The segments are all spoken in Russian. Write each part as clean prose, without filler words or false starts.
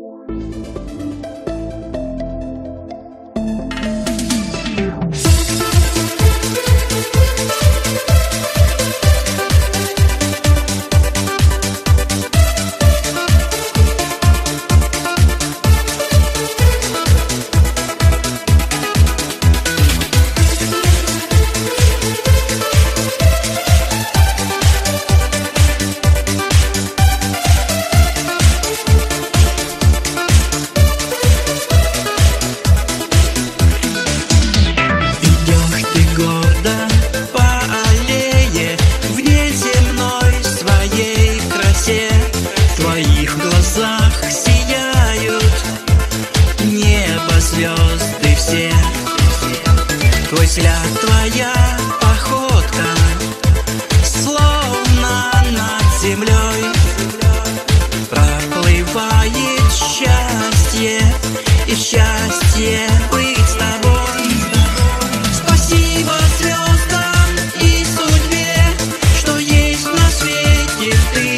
В твоих глазах сияют небо, звезды все. Твой взгляд, твоя походка, словно над землей проплывает счастье, и счастье быть с тобой. Спасибо звездам и судьбе, что есть на свете ты.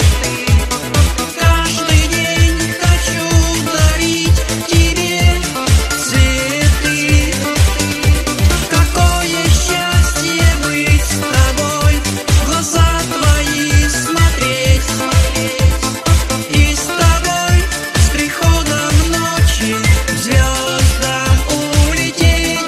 Каждый день хочу дарить тебе цветы. Какое счастье быть с тобой, в глаза твои смотреть, и с тобой с приходом ночи к звездам улететь.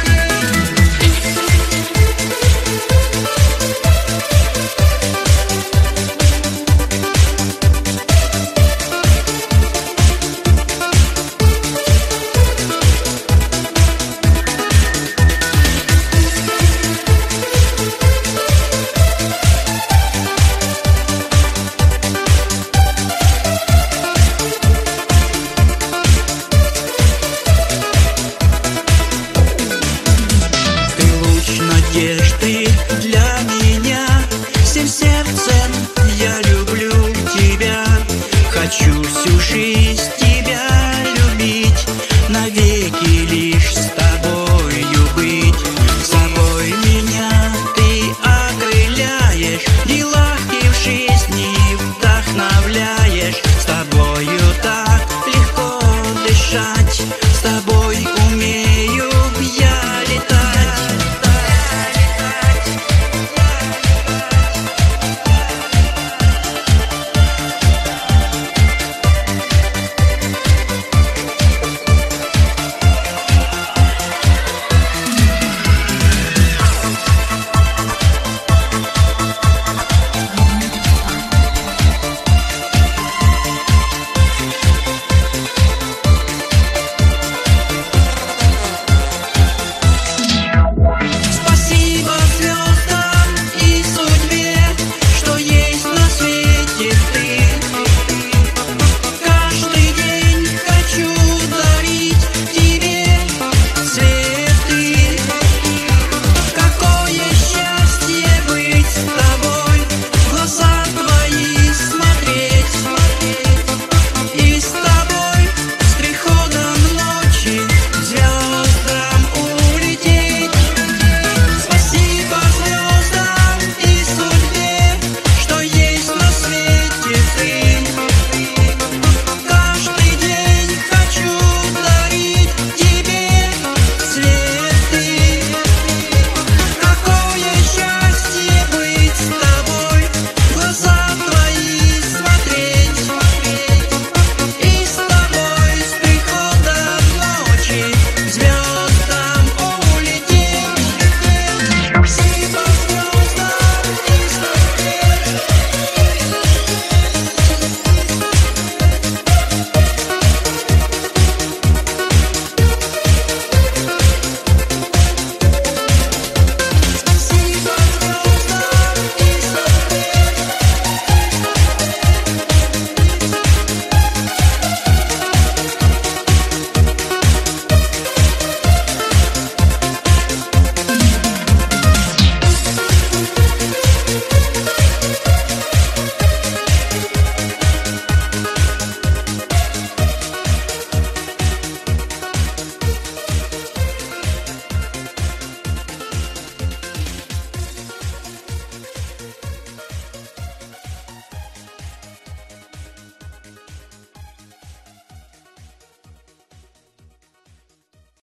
Надежды для меня, всем сердцем я люблю тебя, хочу всю жизнь тебя